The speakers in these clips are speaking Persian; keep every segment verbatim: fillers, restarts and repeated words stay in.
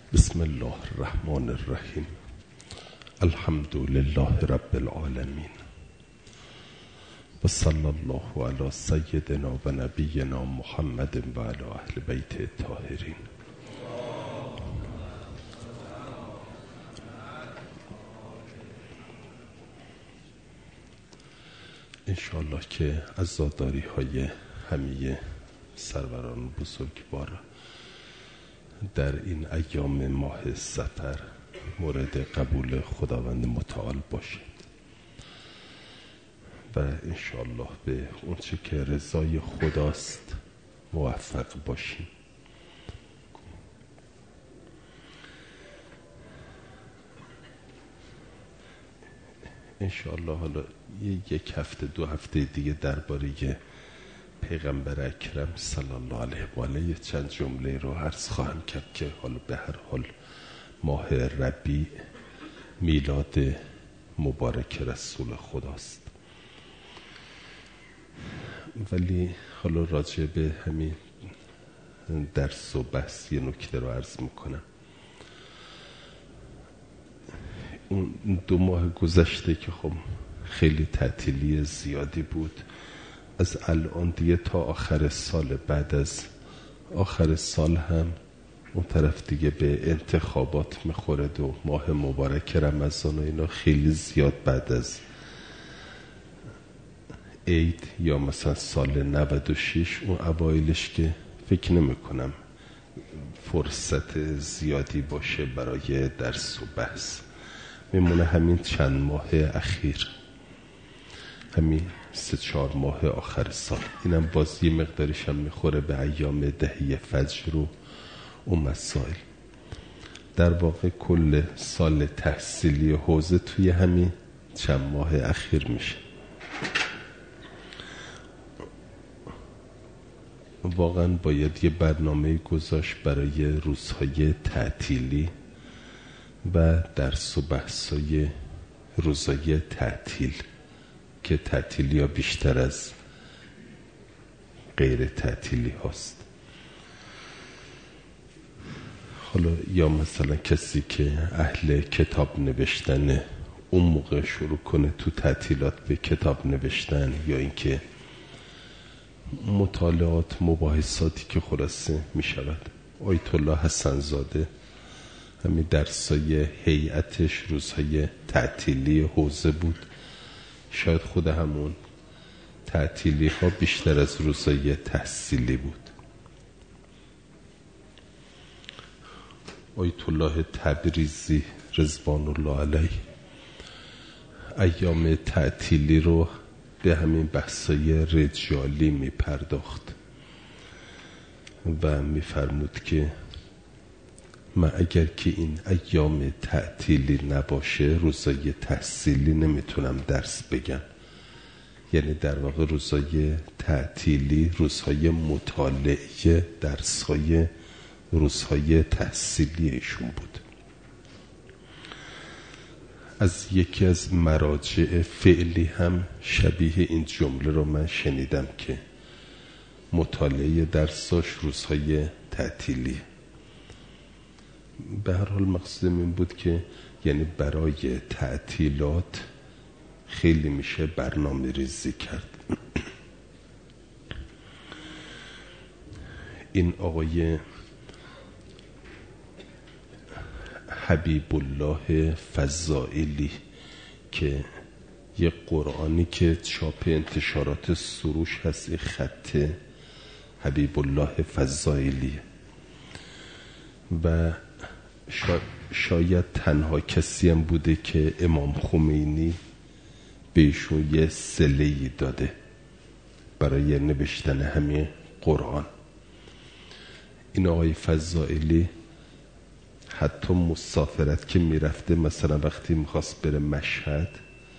بسم الله الرحمن الرحیم. الحمد لله رب العالمین و صلی الله علی سیدنا و نبینا محمد و علی اهل بیت الطاهرین. انشاءالله که عزاداری های همه سروران بزرگوار در این ایام ماه صفر مورد قبول خداوند متعال باشه و انشاءالله به اونچه که رضای خداست موفق باشیم. انشاءالله حالا یک هفته دو هفته دیگه درباره پیغمبر اکرم صلی الله علیه و آله چند جمله رو عرض خواهم کرد که حالا به هر حال ماه ربیع میلاد مبارک رسول خداست، ولی حالا راجع به همین درس و بحث یه نکته رو عرض میکنم. اون دو ماه گذشته که خب خیلی تعطیلی زیادی بود، از الان دیگه تا آخر سال، بعد از آخر سال هم اون طرف دیگه به انتخابات میخورد و ماه مبارک رمضان و اینا خیلی زیاد بعد از عید یا مثلا سال نود و شش اون اوایلش که فکر نمی کنم فرصت زیادی باشه برای درس و بحث. میمونه همین چند ماه اخیر، همین سه چهار ماه آخر سال. اینم باز یه مقدارش هم میخوره به ایام دهی فجر و اون مسائل. در واقع کل سال تحصیلی حوزه توی همین چند ماه اخیر میشه. واقعا باید یه برنامه گذاشت برای روزهای تعطیلی و درس و بحثای روزای تعطیل که تعطیلی ها بیشتر از غیر تعطیلی هاست. حالا یا مثلا کسی که اهل کتاب نوشتن اون موقع شروع کنه تو تعطیلات به کتاب نوشتن، یا اینکه مطالعات مباحثاتی که خلاصه می شود. آیت الله حسن زاده همین درسای هیئتش روزهای تعطیلی حوزه بود. شاید خود همون تعطیلی ها بیشتر از روزای تحصیلی بود. آیت الله تبریزی رضوان الله علیه ایام تعطیلی رو به همین بحثای رجالی می پرداخت و می فرمود که من اگر که این ایام تعطیلی نباشه روزای تحصیلی نمیتونم درس بگم. یعنی در واقع روزای تعطیلی روزهای مطالعه درسهای روزهای تحصیلی ایشون بود. از یکی از مراجع فعلی هم شبیه این جمله رو من شنیدم که مطالعه درساش روزهای تعطیلی. به هر حال مقصودم این بود که یعنی برای تعطیلات خیلی میشه برنامه ریزی کرد. این آقای حبیب الله فضائلی که یه قرآنی که چاپ انتشارات سروش هست، این خط حبیب الله فضائلی و شاید تنها کسی هم بوده که امام خمینی بهشون یه صله‌ای داده برای نوشتن همین قرآن. این آقای فضائلی حتی مسافرت که میرفته، مثلا وقتی میخواست بره مشهد،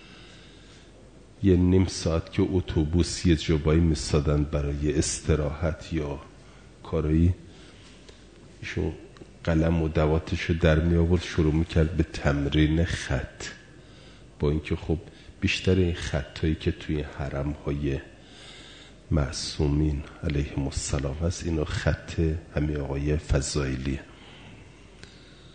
یه نیم ساعت که اتوبوس یه جایی میسادن برای استراحت یا کارایی، ایشون قلم و دواتشو در می آورد شروع میکرد به تمرین خط. با اینکه خب بیشتر این خطایی که توی حرم های معصومین علیهم السلام هست اینا خط همین آقای فضائلی.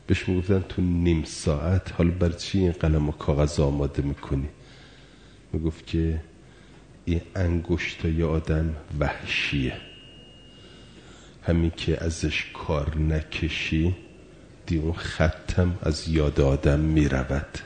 بهش میگفتن تو نیم ساعت حالا بر چی این قلم و کاغذ آماده میکنی؟ میگفت که این انگشتای آدم وحشیه، همین که ازش کار نکشی دی اون خطم از یاد آدم میرود.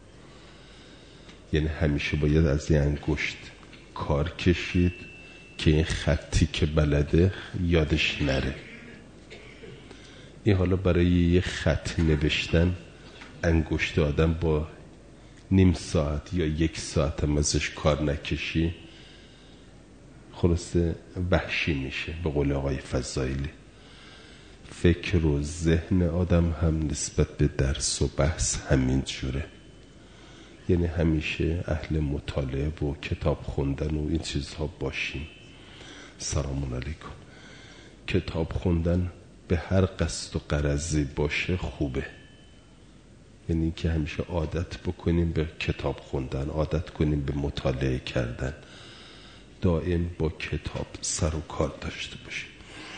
یعنی همیشه باید از این انگشت کار کشید که این خطی که بلده یادش نره. این حالا برای یه خط نوشتن انگشت آدم با نیم ساعت یا یک ساعت هم ازش کار نکشی خلاصه وحشی میشه. به قول آقای فضائلی فکر و ذهن آدم هم نسبت به درس و بحث همین جوره. یعنی همیشه اهل مطالعه و کتاب خوندن و این چیزها باشیم. سلام علیکم. کتاب خوندن به هر قصد و غرضی باشه خوبه. یعنی که همیشه عادت بکنیم به کتاب خوندن، عادت کنیم به مطالعه کردن، دائم با کتاب سر و کار داشته باشیم.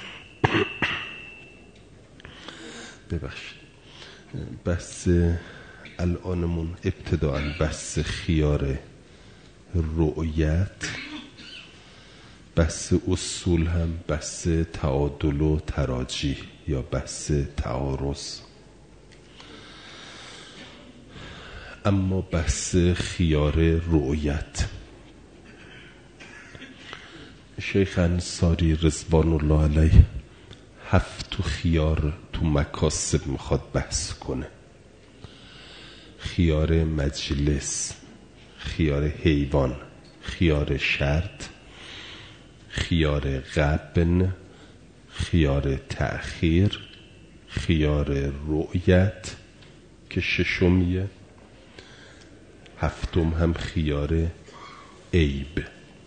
ببخشید بحث الانمون ابتداءً بحث خیار رؤیت، بحث اصول هم بحث تعادل و تراجیح یا بحث تعارض. اما بحث خیار رؤیت، شیخ انصاری رضوان الله علیه هفت خیار تو مکاسب میخواد بحث کنه. خیار مجلس، خیار حیوان، خیار شرط، خیار غبن، خیار تأخیر، خیار رؤیت که ششمیه، هفتم هم خیار عیب.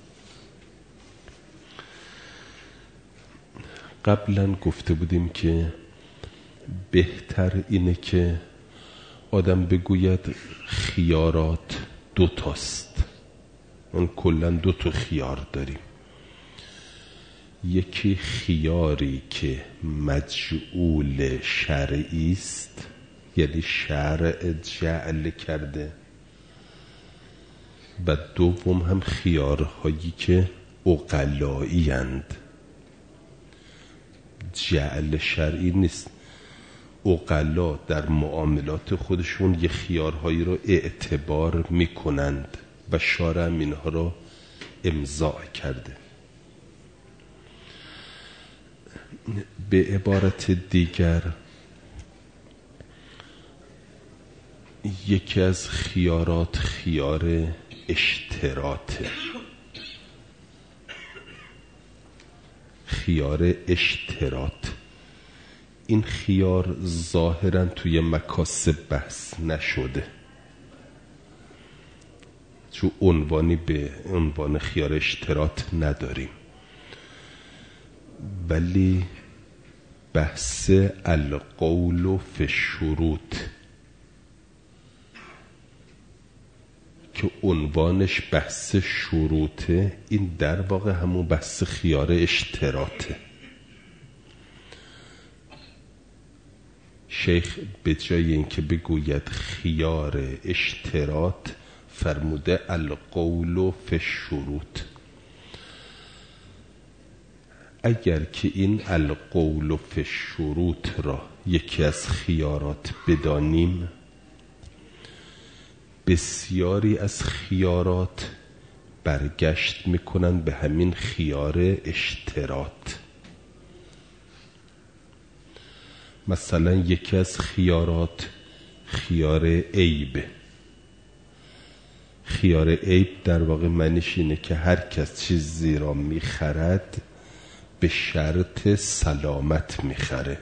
قبلا گفته بودیم که بهتر اینه که آدم بگوید خیارات دو تاست. اون کلا دو تا خیار داریم. یکی خیاری که مجعول شرعی است، یعنی شرع جعل کرده، و دوم هم خیارهایی که عقلایی اند، جعل شرعی نیست. عقلا در معاملات خودشون یه خیارهایی رو اعتبار میکنند و شارع هم اینها رو امضاء کرده. به عبارت دیگر یکی از خیارات خیار اشتراطه. خیار اشتراط، این خیار ظاهرا توی مکاسب بحث نشده چون عنوانی به عنوان خیار اشتراط نداریم، ولی بحث القول فی الشروط که عنوانش بحث شروطه، این در واقع همون بحث خیار اشتراطه. شیخ به جای اینکه بگوید خیار اشتراط فرموده القول فی الشروط. اگر که این القول فی الشروط را یکی از خیارات بدانیم، بسیاری از خیارات برگشت میکنن به همین خیار اشتراط. مثلا یکی از خیارات خیار عیب. خیار عیب در واقع معنیش اینه که هر کس چیزی را میخرد به شرط سلامت میخره.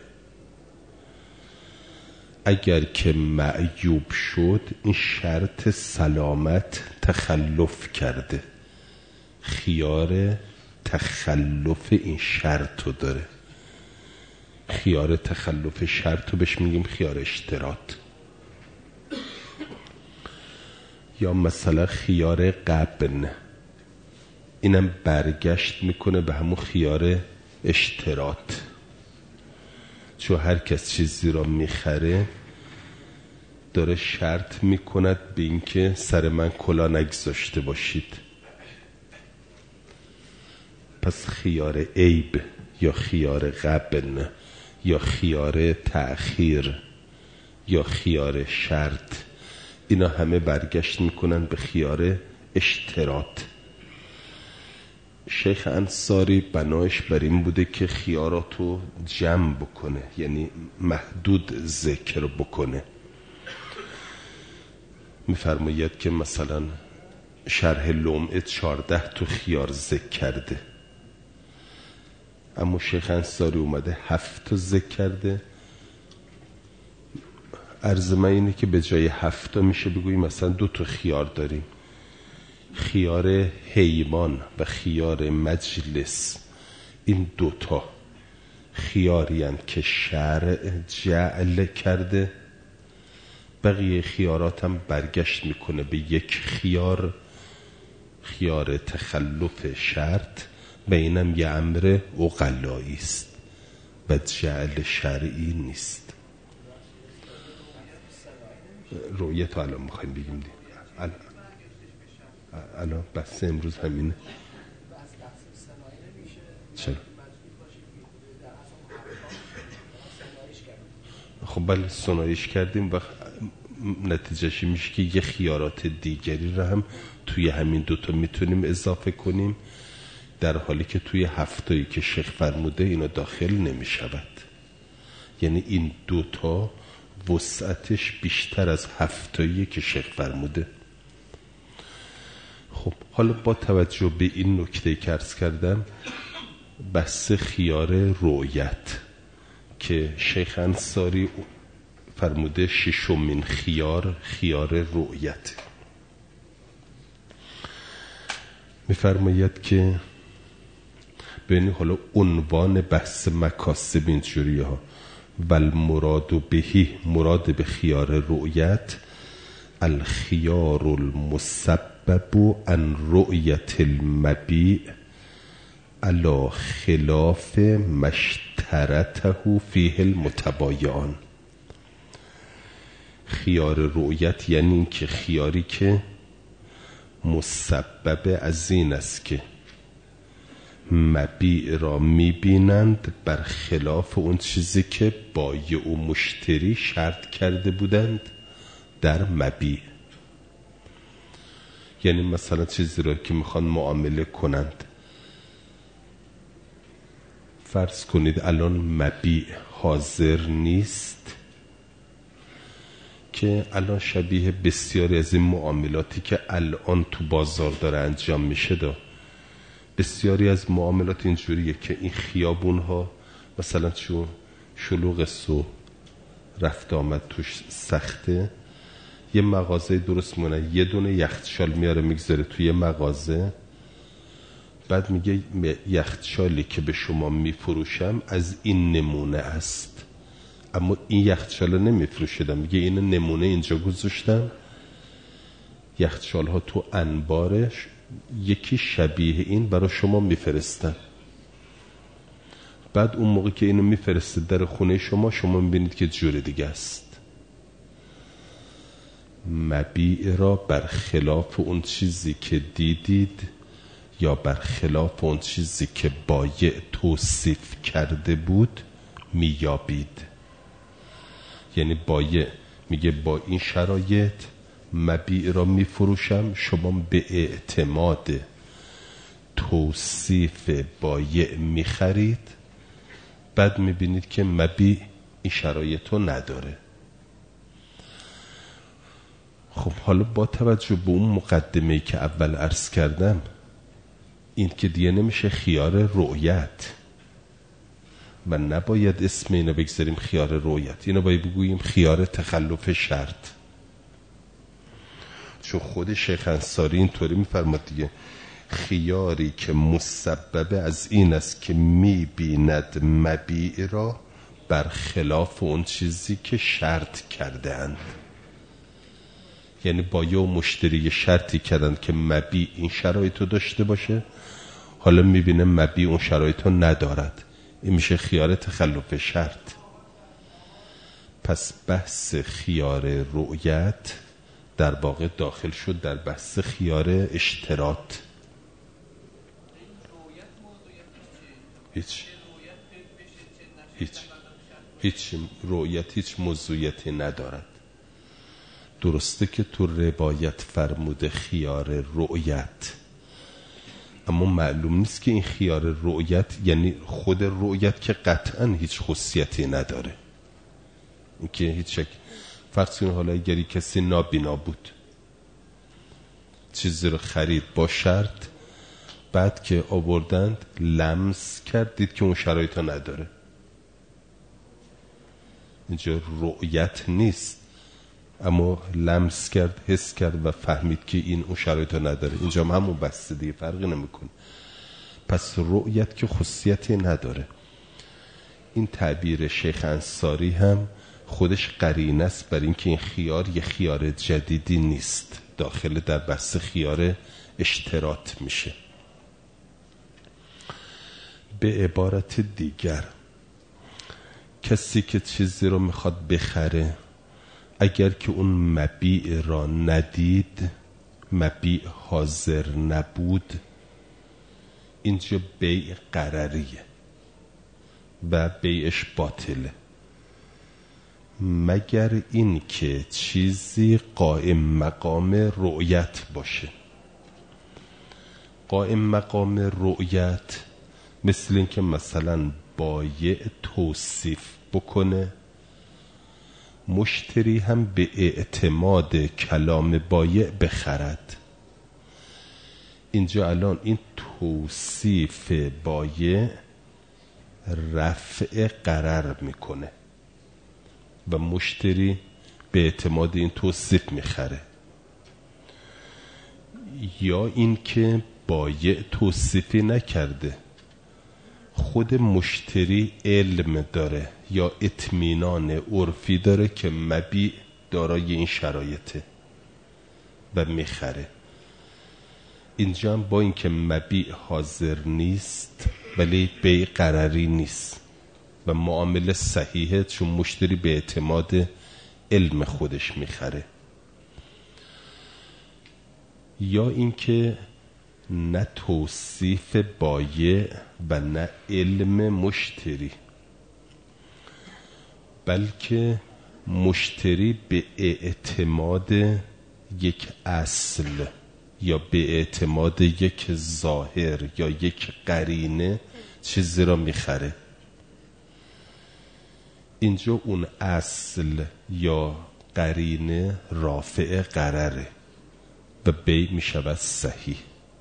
اگر که معیوب شد این شرط سلامت تخلف کرده. خیار تخلف این شرط رو داره. خیار تخلف شرط رو بهش میگیم خیار اشتراط. یا مثلا خیار غبن، اینم برگشت میکنه به همون خیار اشتراط، چون هر کس چیزی را میخره داره شرط میکند به اینکه سر من کلا نگذاشته باشید. پس خیار عیب یا خیار غبن یا خیار تأخیر یا خیار شرط، اینا همه برگشت میکنن به خیار اشتراط. شیخ انصاری بنایش بر این بوده که خیاراتو جمع بکنه، یعنی محدود ذکر بکنه. میفرماید که مثلا شرح لمعه چارده تو خیار ذکر کرده، اما شیخ انصاری اومده هفت تا ذکر کرده. عرض من اینه که به جای هفت تا میشه بگوییم مثلا دو تا خیار داریم، خیار حیوان و خیار مجلس. این دوتا خیاری هستند که شرع جعل کرده، بقیه خیارات هم برگشت میکنه به یک خیار، خیار تخلف شرط، و اینم یه امر عقلایی است و جعل شرعی نیست. رؤیت الان میخوایم بگیم دی الان الان بحث امروز همینه. چرا؟ خب بله سنایش کردیم و نتیجهش میشه که یه خیارات دیگری رو هم توی همین دوتا میتونیم اضافه کنیم، در حالی که توی هفتایی که شیخ فرموده اینا داخل نمیشود. یعنی این دوتا وسعتش بیشتر از هفتایی که شیخ فرموده. خب حالا با توجه به این نکته که عرض کردم، بحث خیار رؤیت که شیخ انصاری فرموده ششمین خیار خیار رؤیت، میفرماید که ببینید حالا عنوان بحث مکاسب اینجوریه ها: والمراد بهی، مراد به خیار رؤیت، الخیار المسبب عن رؤیت المبیع علی خلاف مشترطه فیه المتبایعان. خیار رؤیت یعنی این که خیاری که مسبب از این است که مبیع را میبینند بر خلاف اون چیزی که بایع و مشتری شرط کرده بودند در مبیع. یعنی مثلا چیزی را که میخوان معامله کنند، فرض کنید الان مبیع حاضر نیست، که الان شبیه بسیاری از این معاملاتی که الان تو بازار داره انجام میشه دا. بسیاری از معاملات اینجوریه که این خیابون ها مثلا چون شلوغ سو رفت آمد توش سخته، یه مغازه درست مونه، یه دونه یخچال میاره میگذاره توی مغازه، بعد میگه یخچالی که به شما میفروشم از این نمونه است، اما این یخچال نمیفروشیدم، میگه این نمونه اینجا گذاشتم، یخچال ها تو انبارش یکی شبیه این برای شما میفرستن. بعد اون موقع که اینو میفرسته در خونه شما، شما میبینید که جور دیگه است. مبیع را بر خلاف اون چیزی که دیدید یا بر خلاف اون چیزی که بایع توصیف کرده بود میابید. یعنی بایع میگه با این شرایط مبیع را میفروشم، شما به اعتماد توصیف بایع میخرید، بعد میبینید که مبیع این شرایط رو نداره. خب حالا با توجه به اون مقدمه‌ای که اول عرض کردم، این که دیگه نمیشه خیار رؤیت و نباید اسم اینو بگذاریم خیار رؤیت، اینو باید بگوییم خیار تخلف شرط. چون خود شیخ انصاری اینطوری میفرماد دیگه: خیاری که مسبب از این است که میبیند مبیع را بر خلاف اون چیزی که شرط کرده اند. یعنی بایع و مشتری شرطی کردن که مبیع این شرایط رو داشته باشه، حالا میبینه مبیع اون شرایط رو ندارد، این میشه خیار تخلف شرط. پس بحث خیار رؤیت در واقع داخل شد در بحث خیار اشتراط. هیچ هیچ هیچ رؤیت هیچ موضوعیتی ندارد. درسته که تو روایت فرموده خیار رؤیت، اما معلوم نیست که این خیار رؤیت یعنی خود رؤیت که قطعا هیچ خصوصیتی نداره. این که هیچ شک فرض کنید حالا اگری کسی نابینا بود چیزی رو خرید با شرط، بعد که آوردند لمس کردید که اون شرایط ها نداره، اینجا رؤیت نیست، اما لمس کرد، حس کرد و فهمید که این اون شرایط ها نداره. اینجا هم همون بسته دیگه، فرقی نمیکنه. پس رؤیت که خصوصیتی نداره. این تعبیر شیخ انصاری هم خودش قرینه است بر اینکه این خیار یه خیار جدیدی نیست، داخل در بحث خیار اشتراط میشه. به عبارت دیگر کسی که چیزی رو میخواد بخره، اگر که اون مبیع را ندید، مبیع حاضر نبود، اینجا بیع قرریه و بیعش باطله، مگر این که چیزی قائم مقام رؤیت باشه. قائم مقام رؤیت مثل این که مثلا بایع توصیف بکنه، مشتری هم به اعتماد کلام بایع بخرد. اینجا الان این توصیف بایع رفع قرار میکنه و مشتری به اعتماد این توصیف میخره. یا این که بایع توصیفی نکرده، خود مشتری علم داره یا اطمینان عرفی داره که مبیع دارای این شرایطه و میخره. اینجا هم با اینکه مبیع حاضر نیست ولی بیع قراری نیست و معامله صحیحه، چون مشتری به اعتماد علم خودش میخره. یا اینکه نه توصیف بایع و نه علم مشتری، بلکه مشتری به اعتماد یک اصل یا به اعتماد یک ظاهر یا یک قرینه چیزی را میخره. اینجا اون اصل یا قرینه رافع قراره و بیع میشود صحیح.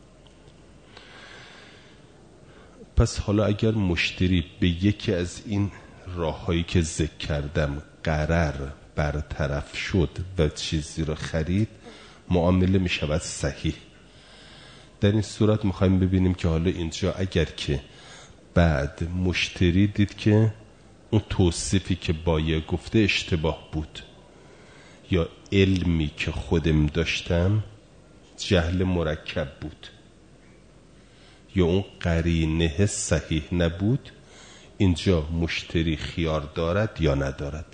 پس حالا اگر مشتری به یکی از این راههایی که ذکر کردم قرار برطرف شد و چیزی را خرید، معامله می شود صحیح. در این صورت میخوایم ببینیم که حالا اینجا اگر که بعد مشتری دید که اون توصیفی که بایع گفته اشتباه بود، یا علمی که خودم داشتم جهل مرکب بود، یا اون قرینه صحیح نبود، اینجا مشتری خیار دارد یا ندارد.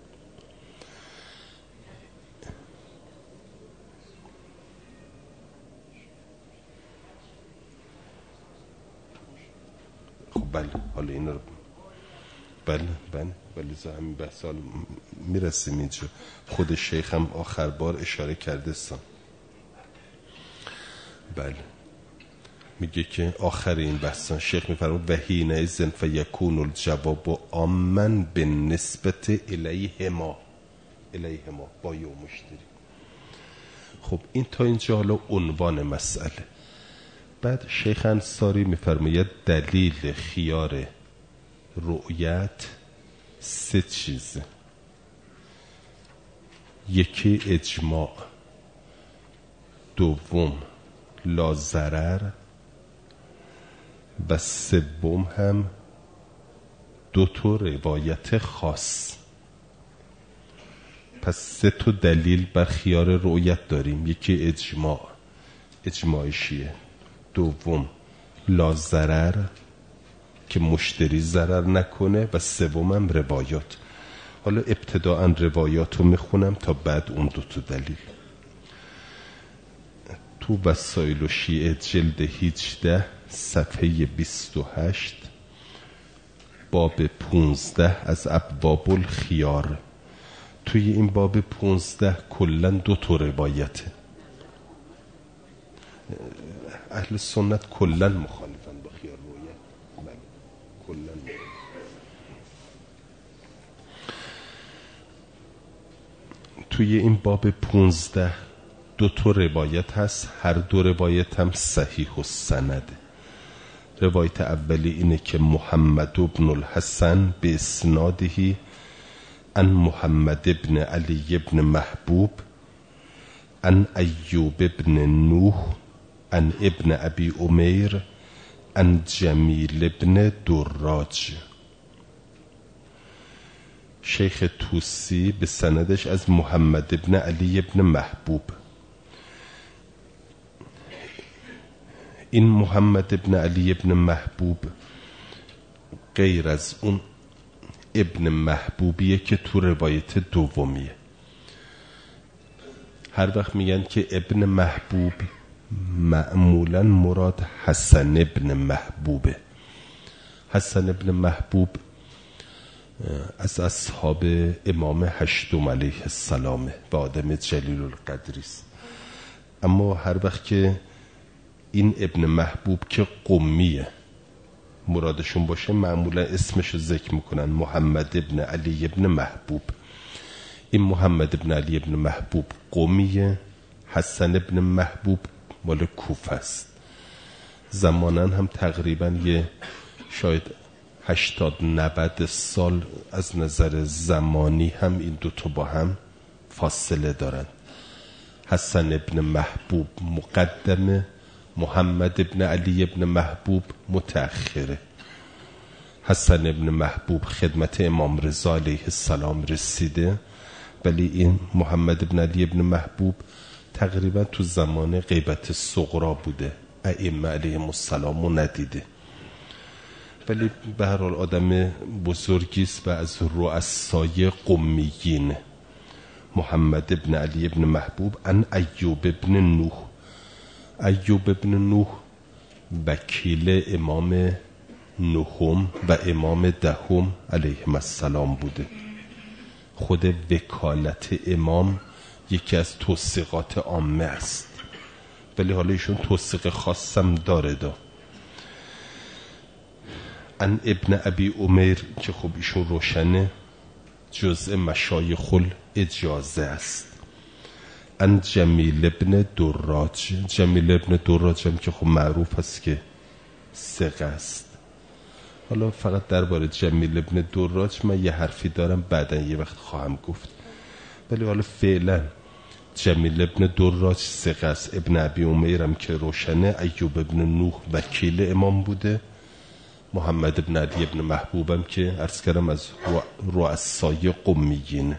خب بله، حالا این رو بله بله بله زا همین بحث حالا میرسیم اینجا. خود شیخ هم آخر بار اشاره کرده سان. بله میگه که آخر این بحثان شیخ میفرمود و حین اذن فیکون الجواب عاما بالنسبت الیهما، الیهما بایع و مشتری. خب این تا اینجا حالا عنوان مسئله. بعد شیخ انصاری میفرماید دلیل خیار رؤیت سه چیزه: یکی اجماع، دوم لا ضرر و سوم هم دو تا روایت خاص. پس سه تا دلیل بر خیار رؤیت داریم: یکی اجماع، اجماع شیعه، دوم لا ضرر که مشتری ضرر نکنه، و سوم هم روایات. حالا ابتداءً روایات رو میخونم تا بعد اون دو تا دلیل. تو وسائل و شیعه جلد هجده صفحه بیست و هشت باب پونزده از ابواب الخیار. توی این باب پونزده کلن دو تا روایته. اهل سنت کلن مخالفن با خیار رویت، کلن. توی این باب پونزده دو تا روایت هست، هر دو روایت هم صحیح و سند. روایت اولی اینه که محمد بن الحسن به اسناده ان محمد بن علی بن محبوب ان ایوب بن نوح ان ابن ابی امیر ان جمیل بن دراج. شیخ توسی به سندش از محمد بن علی بن محبوب. این محمد بن علی بن محبوب غیر از اون ابن محبوبیه که تو روایت دومیه. هر وقت میگن که ابن محبوب معمولا مراد حسن ابن محبوبه. حسن ابن محبوب از اصحاب امام هشتم علیه السلام و آدم جلیل القدری است. اما هر وقت که این ابن محبوب که قمیه مرادشون باشه معمولا اسمش ذکر میکنن محمد ابن علی ابن محبوب. این محمد ابن علی ابن محبوب قمیه. حسن ابن محبوب مال کوفه است. زمانا هم تقریبا یه شاید هشتاد نود سال از نظر زمانی هم این دوتا با هم فاصله دارن. حسن ابن محبوب مقدمه، محمد ابن علی ابن محبوب متأخره. حسن ابن محبوب خدمت امام رضا علیه السلام رسیده، ولی این محمد ابن علی ابن محبوب تقریبا تو زمان غیبت صغرا بوده، ائمه علیهم السلام رو ندیده. ولی به هر حال آدم بزرگی است و از رؤسای قمیین. محمد ابن علی ابن محبوب ان ایوب ابن نوح. ایوب ابن نوح وکیل امام نهم و امام دهم علیهم السلام بوده. خود وکالت امام یکی از توثیقات عامه است، ولی حالا ایشون توثیق خاصم داره دا. ان ابن ابی امیر که خب ایشون روشنه جزء مشایخ الاجازه است. ان جمیل ابن دراج. جمیل ابن دراج هم که خب معروف است که ثقه است. حالا فقط درباره جمیل ابن دراج من یه حرفی دارم، بعدا یه وقت خواهم گفت، ولی حالا فعلا جمیل ابن دراج ثقه است. ابن ابی امیر هم که روشنه. ایوب ابن نوح وکیل امام بوده. محمد ابن علی ابن محبوبم که عرض کردم از رؤسای قمیین.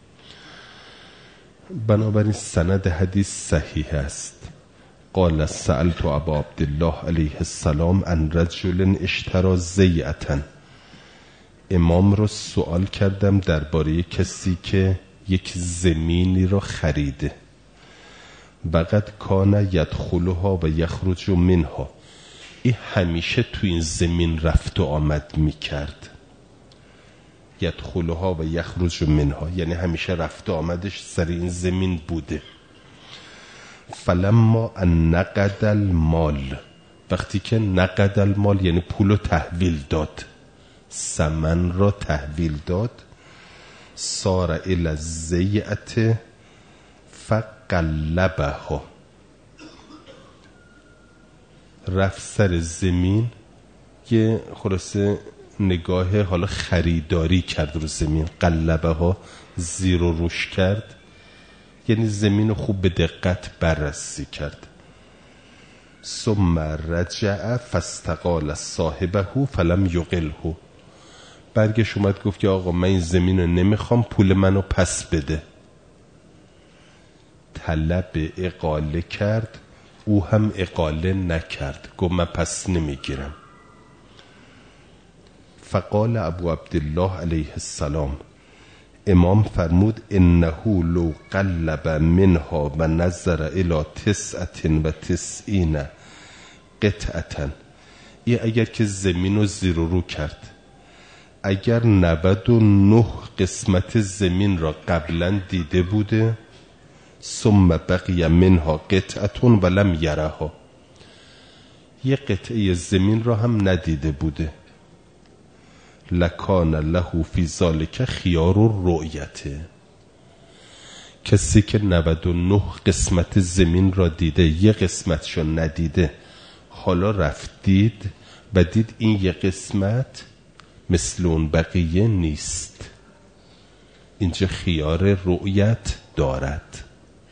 بنابراین سند حدیث صحیح است. قال سألت ابا عبدالله علیه السلام عن رجل اشترى زیعة. امام رو سوال کردم درباره کسی که یک زمینی رو خریده. وقد کان یدخلها و یخرج منها. این همیشه تو این زمین رفت و آمد میکرد. یدخلها و یخرج منها یعنی همیشه رفت و آمدش سر این زمین بوده. فلما ان نقد المال. وقتی که نقد المال یعنی پولو تحویل داد، ثمن را تحویل داد. صار الی الزیعة فقلبها. رفت سر زمین یه خلاصه نگاه حالا خریداری کرد رو زمین. قلبه ها زیر و روش کرد یعنی زمین خوب به دقت بررسی کرد. ثم رجع فاستقال صاحبه فلم یقله. برگش اومد گفت که آقا من این زمین رو نمیخوام، پول منو پس بده. طلب اقاله کرد، او هم اقاله نکرد، گفت من پس نمیگیرم. فقال ابو عبدالله علیه السلام امام فرمود انه لو قلب منها و نظر الی تسعة و تسعین قطعة، ای اگر که زمین رو زیر و رو کرد، اگر نود و نه قسمت زمین را قبلا دیده بوده، ثم بقی منها قطعة ولم یرها، یه قطعه زمین را هم ندیده بوده، لکان له فی ذلک خیار الرؤیته، کسی که نود و نه قسمت زمین را دیده یه قسمتشو ندیده، حالا رفتید و دید این یه قسمت مثل اون بقیه نیست، اینجا خیار رؤیت دارد.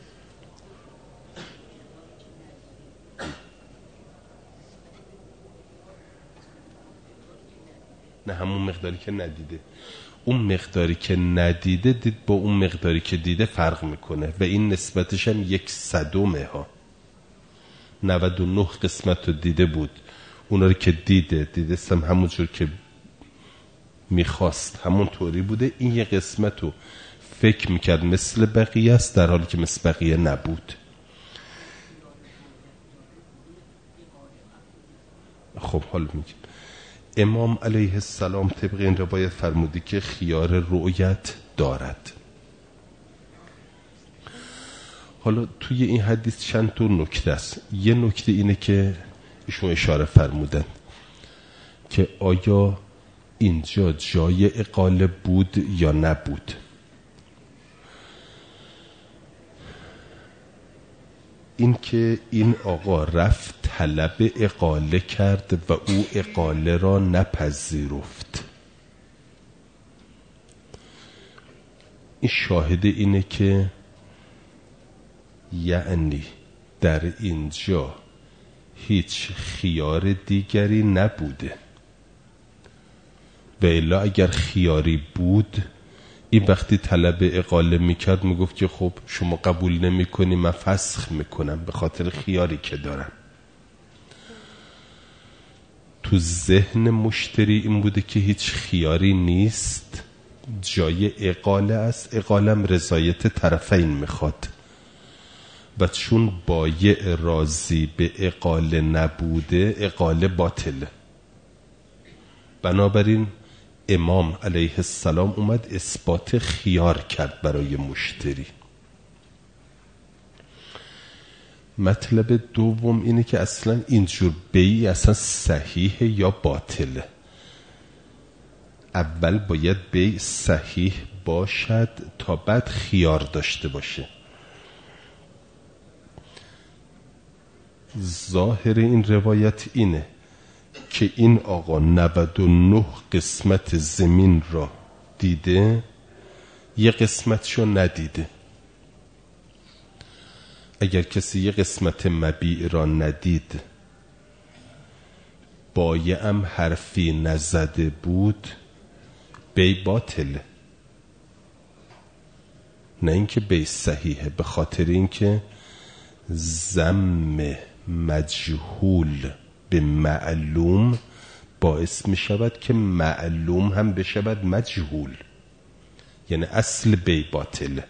نه همون مقداری که ندیده، اون مقداری که ندیده دید با اون مقداری که دیده فرق میکنه و این نسبتش هم یک صدومه ها. نود و نه قسمت رو دیده بود، اونا رو که دیده دیده هم همون جور که میخواست همون طوری بوده، این یه قسمت رو فکر میکرد مثل بقیه است در حالی که مثل بقیه نبود. خب حال میگیم امام علیه السلام طبق این روایت فرمودی که خیار رؤیت دارد. حالا توی این حدیث چند تا نکته است. یه نکته اینه که ایشون اشاره فرمودن که آیا اینجا جای اقاله بود یا نبود. این که این آقا رفت طلب اقاله کرد و او اقاله را نپذیرفت، این شاهد اینه که یعنی در اینجا هیچ خیار دیگری نبوده و الا اگر خیاری بود این وقتی طلب اقاله میکرد میگفت که خب شما قبول نمی کنی من فسخ میکنم به خاطر خیاری که دارم. تو ذهن مشتری این بوده که هیچ خیاری نیست، جای اقاله است، اقالم رضایت طرفین میخواد و چون بایع راضی به اقاله نبوده اقاله باطله. بنابراین امام علیه السلام اومد اثبات خیار کرد برای مشتری. مطلب دوم اینه که اصلا اینجور بیع اصلا صحیح یا باطله. اول باید بیع صحیح باشد تا بعد خیار داشته باشه. ظاهر این روایت اینه که این آقا نود و نه قسمت زمین را دیده، یه قسمتشو ندیده. اگر کسی یه قسمت مبیع را ندید، بایع هم حرفی نزده بود، بیع باطله، نه اینکه بیع صحیحه. به خاطر اینکه ضم مجهول به معلوم باعث می شود که معلوم هم بشود مجهول، یعنی اصل بی باطله،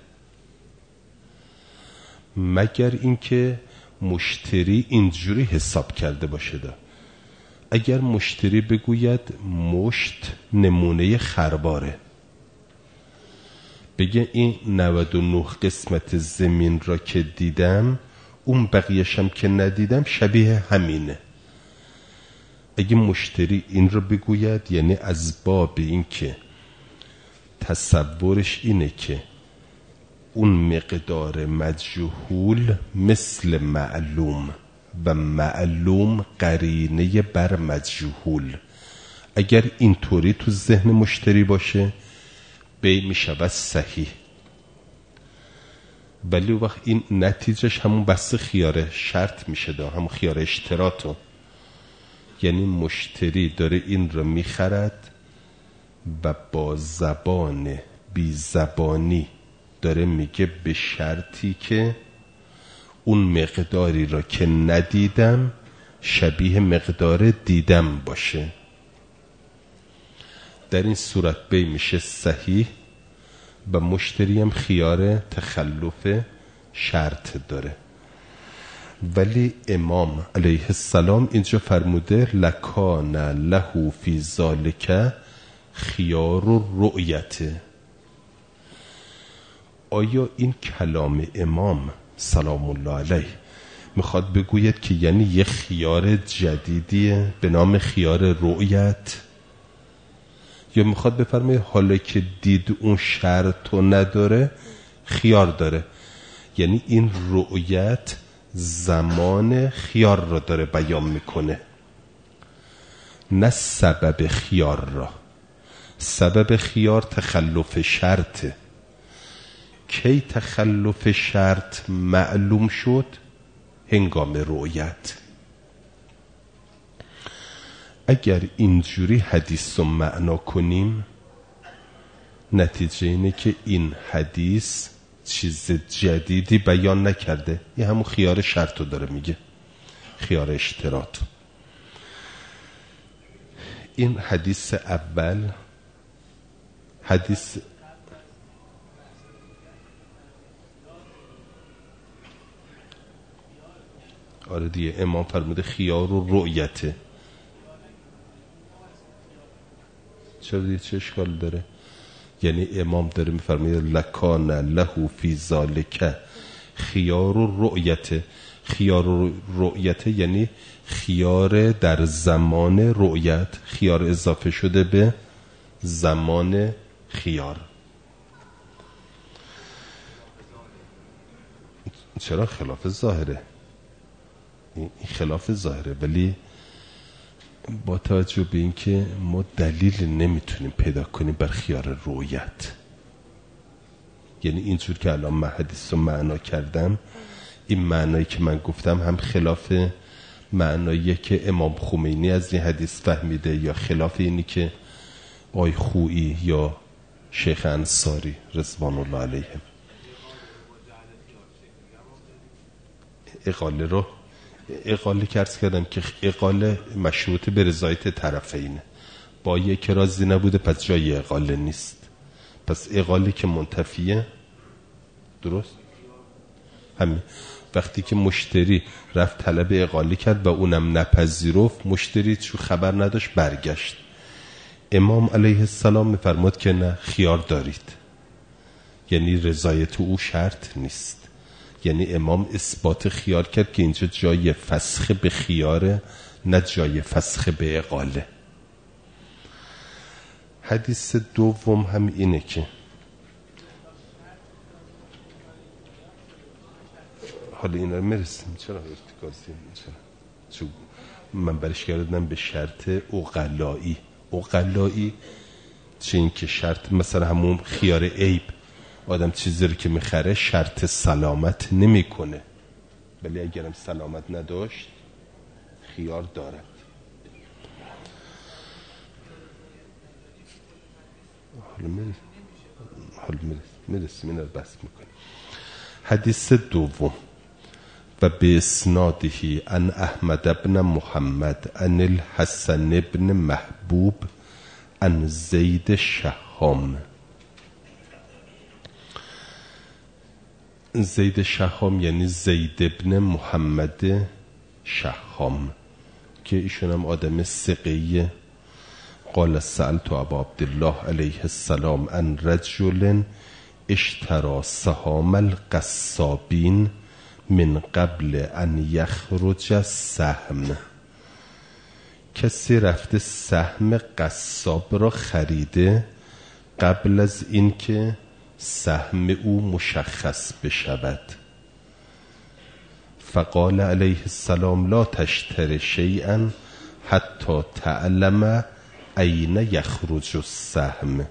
مگر اینکه مشتری اینجوری حساب کرده باشه. دا اگر مشتری بگوید مشت نمونه خرباره، بگه این نود و نه قسمت زمین را که دیدم اون بقیهشم که ندیدم شبیه همینه. اگه مشتری این رو بگوید یعنی از باب این که تصورش اینه که اون مقدار مجهول مثل معلوم و معلوم قرینه بر مجهول، اگر اینطوری تو ذهن مشتری باشه بیع می شود صحیح. ولی وقت این نتیجهش همون بحث خیار شرط میشه، دا همون خیار اشتراطو، یعنی مشتری داره این رو میخرد و با زبان بی زبانی داره میگه به شرطی که اون مقداری را که ندیدم شبیه مقدار دیدم باشه. در این صورت بیع میشه صحیح و مشتری هم خیار تخلف شرط داره. ولی امام علیه السلام اینجا فرموده لکان له فی ذالک خیار رؤیته. آیا این کلام امام سلام الله علیه میخواد بگوید که یعنی یه خیار جدیدیه به نام خیار رؤیت، یا میخواد بفرمایه حالا که دید اون شرطو نداره خیار داره؟ یعنی این رؤیت زمان خیار را داره بیان میکنه، نه سبب خیار را. سبب خیار تخلف شرطه. کی تخلف شرط معلوم شد؟ هنگام رؤیت. اگر اینجوری حدیث رو معنا کنیم، نتیجه اینه که این حدیث چیز جدیدی بیان نکرده، یه همون خیار شرط رو داره میگه، خیار اشتراط. این حدیث اول. حدیث آره دیگه، امام فرموده خیار و رؤیته. چرا دیگه چه اشکال داره؟ یعنی امام داره میفرمایه لکان له فی ذالک خیار و رؤیته. خیار و رؤیته یعنی خیار در زمان رؤیت، خیار اضافه شده به زمان خیار. چرا؟ خلاف ظاهره. این خلاف ظاهره، ولی با توجه به این که ما دلیل نمیتونیم پیدا کنیم بر خیار رؤیت، یعنی اینجور که الان من حدیث رو معنا کردم، این معنایی که من گفتم هم خلاف معنایی که امام خمینی از این حدیث فهمیده، یا خلاف اینی که آی خویی یا شیخ انصاری رضوان الله علیهم اقاله رو اقاله کرد کردم که اقاله مشروط به رضایت طرفینه. با یک راضی نبوده پس جای اقاله نیست، پس اقاله که منتفیه. درست؟ همین. وقتی که مشتری رفت طلب اقاله کرد و اونم نپذیرفت، مشتری چون خبر نداشت برگشت. امام علیه السلام میفرماد که نه، خیار دارید، یعنی رضایت او شرط نیست. یعنی امام اثبات خیار کرد که اینجا جای فسخ به خیاره، نه جای فسخ به اقاله. حدیث دوم هم اینه که حالا اینا رو میرسیم. چرا ارتکازیم؟ چرا؟ چون من برش کردم به شرط اقلایی. اقلایی چه این که شرط مثلا همون خیار عیب، آدم چیزی رو که میخره شرط سلامت نمیکنه، ولی اگرم سلامت نداشت خیار دارد. حالا میرسیم حالا میرسیم این رو بس میکنیم. حدیث دوم. و به اسنادهی ان احمد ابن محمد ان الحسن ابن محبوب ان زید شهام. زید شهام یعنی زید ابن محمد شهام که ایشون هم آدم ثقه‌ایه. قال سألت ابا عبدالله علیه السلام ان رجل اشترى سهام القصابین من قبل ان یخرج السهم. کسی رفته سهم قصاب را خریده قبل از این که سهم او مشخص بشود. فقال علیه السلام لا تشتر شیئا حتی تعلم این یخرج السهم.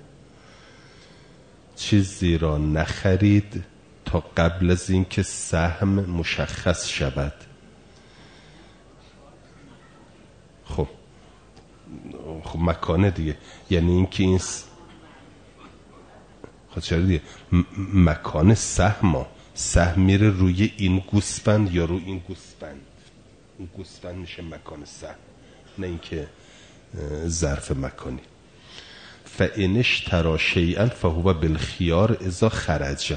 چیزی را نخرید تا قبل از این که سهم مشخص شود. خب خب مکانه دیگه، یعنی این که این س... خب چرا دیگه م- مکان سهم سهم میره روی این گوسفند یا روی این گوسفند، این گوسفند میشه مکان سهم، نه اینکه ظرف مکانی. فإن اشتری شیئا فهو بالخیار اذا خرج.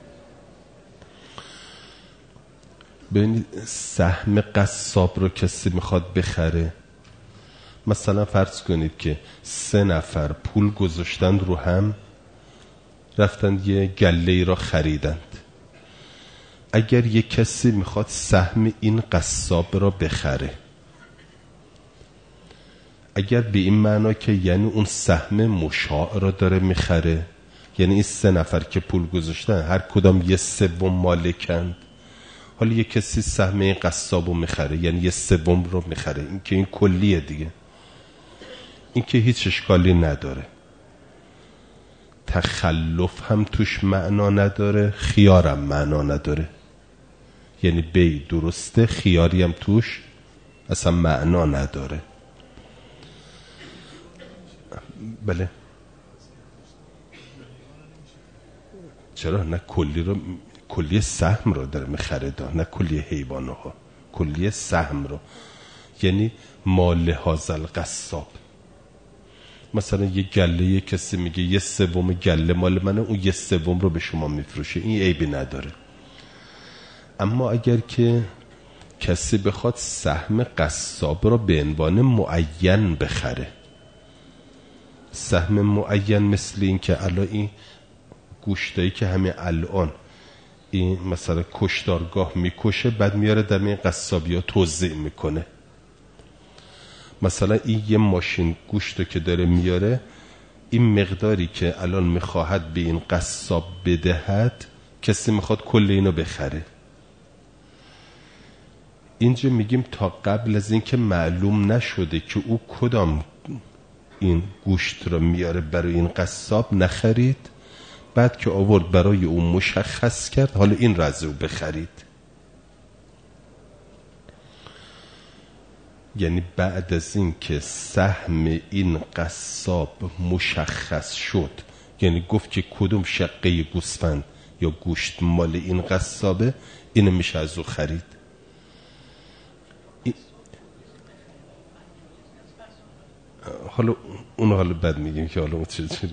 ببینید سهم قصاب رو کسی میخواد بخره، مثلا فرض کنید که سه نفر پول گذاشتند رو هم، رفتند یه گله ای را خریدند. اگر یه کسی میخواد سهم این قصاب را بخره، اگر به این معنا که یعنی اون سهم مشاع را داره میخره، یعنی این سه نفر که پول گذاشتن هر کدام یه سوم مالکند، حالا یه کسی سهم این قصاب رو میخره یعنی یه سوم رو میخره، این که این کلیه دیگه، این که هیچ اشکالی نداره، تخلف هم توش معنا نداره، خیارم معنا نداره، یعنی بی درسته، خیاری هم توش اصلا معنا نداره. بله چرا؟ نه کلی رو، کلی سهم رو داره میخره دا، نه کلی حیوانه ها، کلی سهم رو، یعنی مال هازل قصاب. مثلا یه گله یه کسی میگه یه سوم گله مال منه، اون یه سوم رو به شما میفروشه، این عیبی نداره. اما اگر که کسی بخواد سهم قصاب رو به عنوان معین بخره، سهم معین مثل این که الان این گوشتایی که همین الان این مثلا کشتارگاه میکشه بعد میاره در این قصابی ها توزیع میکنه، مثلا این یه ماشین گوشتو که داره میاره، این مقداری که الان میخواهد به این قصاب بدهد، کسی میخواد کل اینو بخره. اینجا میگیم تا قبل از این که معلوم نشده که او کدام این گوشت رو میاره برای این قصاب نخرید، بعد که آورد برای اون مشخص کرد، حالا این رو از او بخرید. یعنی بعد از این که سهم این قصاب مشخص شد، یعنی گفت که کدوم شقه گوسفند یا گوشت مال این قصابه، اینو میشه از او خرید. این... حالا اون حالا بعد میگیم که حالا چجوری.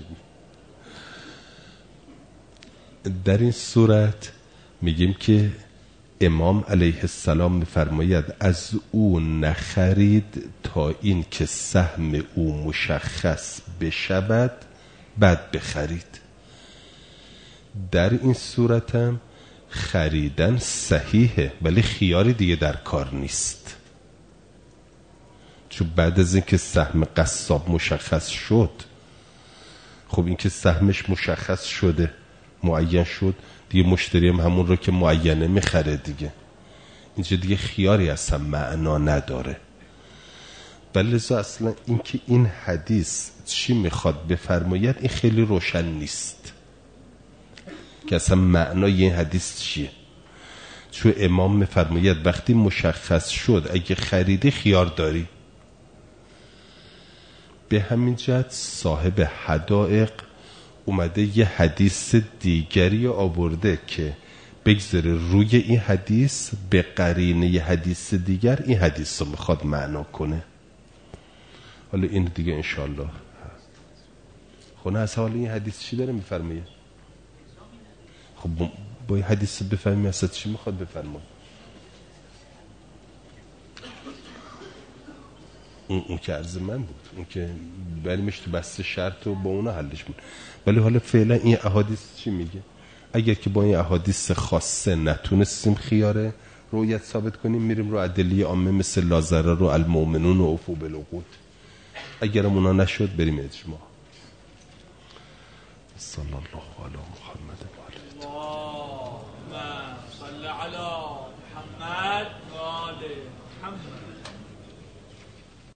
در این صورت میگیم که امام علیه السلام میفرماید از او نخرید تا این که سهم او مشخص بشود بعد بخرید. در این صورت هم خریدن صحیحه، ولی خیاری دیگه در کار نیست، چون بعد از این که سهم قصاب مشخص شد، خب این که سهمش مشخص شده، معین شد دیگه، مشتری هم همون رو که معینه میخره دیگه، اینجا دیگه خیاری اصلا معنا نداره. ولی لذا اصلا این که این حدیث چی میخواد بفرماید این خیلی روشن نیست که اصلا معنای این حدیث چیه، چون امام میفرماید وقتی مشخص شد اگه خریدی خیار داری. به همین جهت صاحب حدائق اومده یه حدیث دیگری آورده که بگذاره روی این حدیث به قرینه یه حدیث دیگر این حدیث رو میخواد معنا کنه. حالا این دیگه انشالله خونه از حال این حدیث چی داره میفرمایه؟ خب با این حدیث بفهمی اصلا چی میخواد بفرمایه. اون, اون که عرض من بود، اون که بریمش تو بسته شرط و با اون حلش بود. ولی حالا فعلا این احادیث چی میگه؟ اگر که با این احادیث خاصه نتونستیم خیاره رویت ثابت کنیم، میریم رو ادله عامه مثل لا ضرر و المؤمنون و اوفوا بالعقود. اگرم اونا نشد بریم اجماع. صلی الله علی محمد و آله. اللهم صل علی محمد و آل محمد.